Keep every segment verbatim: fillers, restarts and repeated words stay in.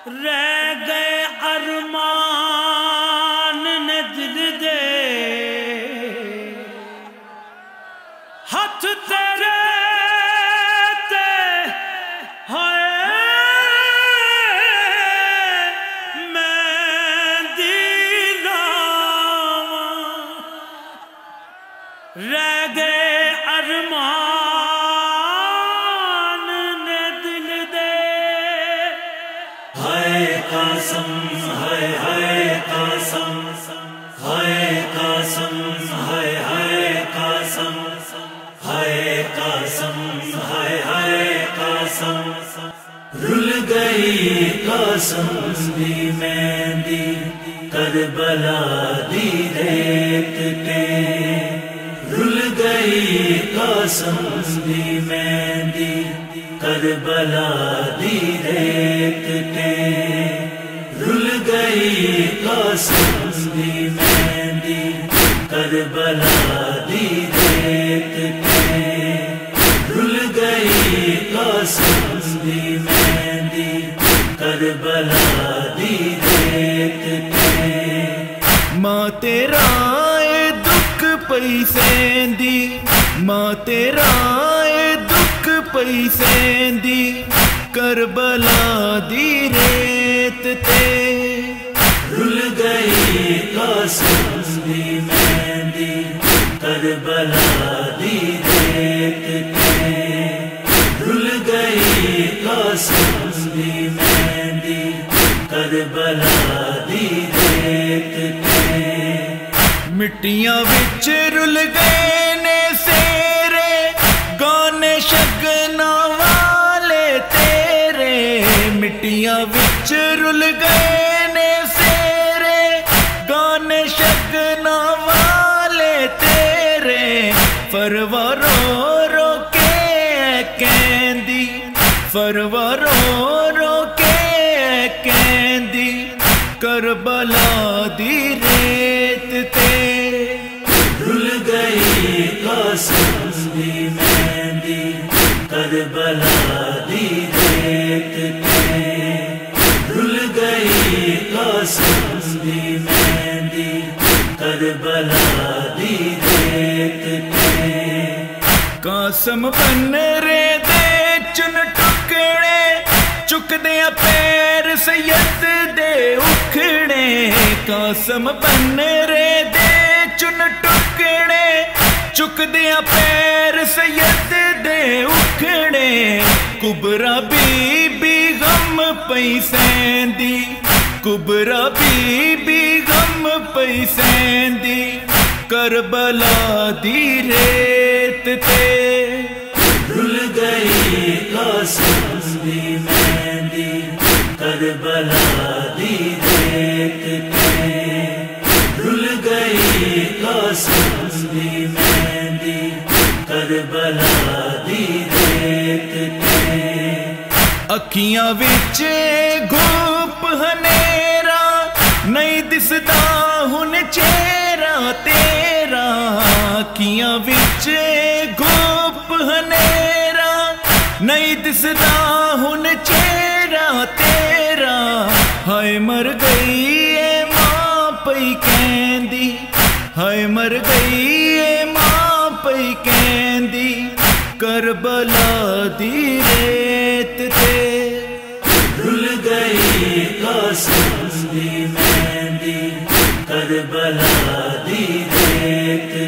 رہ گئے ارمان نے دل دے ہاتھ تیرے تے ہائے مہندی لاواں رہ گئے ارمان نے دل دے ہائے قاسم ہائے ہائے قاسم ہائے قاسم ہائے ہائے قاسم ہائے قاسم ہائے ہائے قاسم رل گئی قاسم دی مہندی کربلا دی ریت تے رل گئی قاسم دی مہندی کربلا دی ریت تے رل گئی قاسم دی مہندی کربلا دی ریت تے رل گئی قاسم دی مہندی کربلا دی ریت تے ماں تیرا اے دکھ پئی سیندی ماں تیرا اے دکھ پئی سیندی کربلا دی ریت تے رل گئی قاسم دی مہندی کربلا دی ریت تے رل گئی قاسم دی مہندی کربلا دی ریت تے مٹیاں وچ رل گئے نے سیرے گانے شگنا والے تیرے مٹیاں وچ رل گئے نے سیرے گانے شگنا والے تیرے فروا رو رو کے کہندی فروا رو رو کے کہندی کربلا دی ریت تے رل گئی قاسم دی مہندی کربلا دی ریت تے رل گئی قاسم دی مہندی کربلا دی ریت تے قاسم بن رے دے چن ٹکڑے چک دیا پیر سید دے اکھڑے قاسم بن رے دے چن ٹکڑے چک دیا پیر سید دے اکھڑے کبرا بی بی غم پئی سیندی کبرا بی بی غم پئی سیندی کربلا دی ریت تے رل گئی قاسم دی مہندی کربلا دی ریت تے رل گئی قاسم دی مہندی کربلا دی ریت تے اکھیاں وچ گھوپ ہنیرا نہیں دسدا ہن چہرہ تیرا اکھیاں وچ گھوپ ہنیرا نہیں دسدا ہن چہرہ تیرا ہائے مر گئی اے ماں پئی کہندی ہائے مر گئی اے ماں پئی کہندی کربلا دی ریت تے رل گئی قاسم دی مہندی کربلا دی ریت تے رل گئی قاسم دی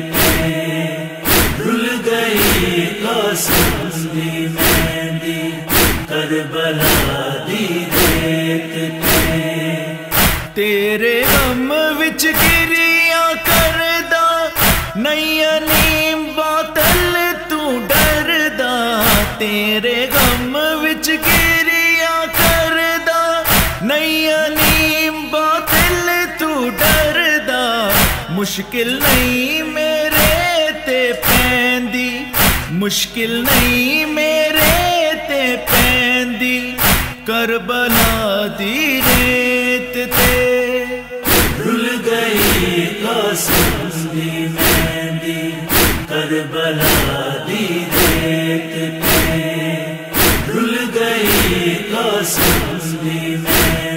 مہندی کربلا دی ریت تے تیرے غم وچ گریاں کردا نہیں نیم باطل تو ڈردا تیرے غم وچ گریاں کردا نہیں نیم باطل تو ڈردا مشکل نہیں میرے تے پیندی مشکل نہیں میرے تے پیندی کربلا دی ریت تے رل گئی قاسم دی مہندی کربلا دی ریت تے رل گئی قاسم دی میں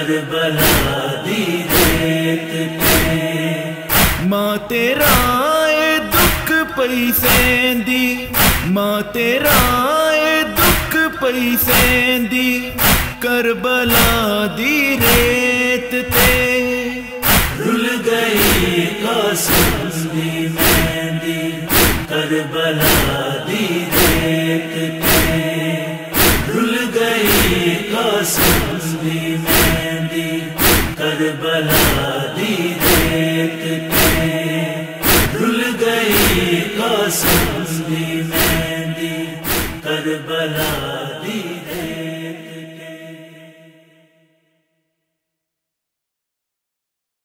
کربلا دی ریت تے ماں تیرا اے دکھ پئی سیندی ماں تیرا اے دکھ پئی سیندی کربلا دی ریت تے رل گئی قاسم دی مہندی کربلا دی ریت تے رل گئی قاسم دی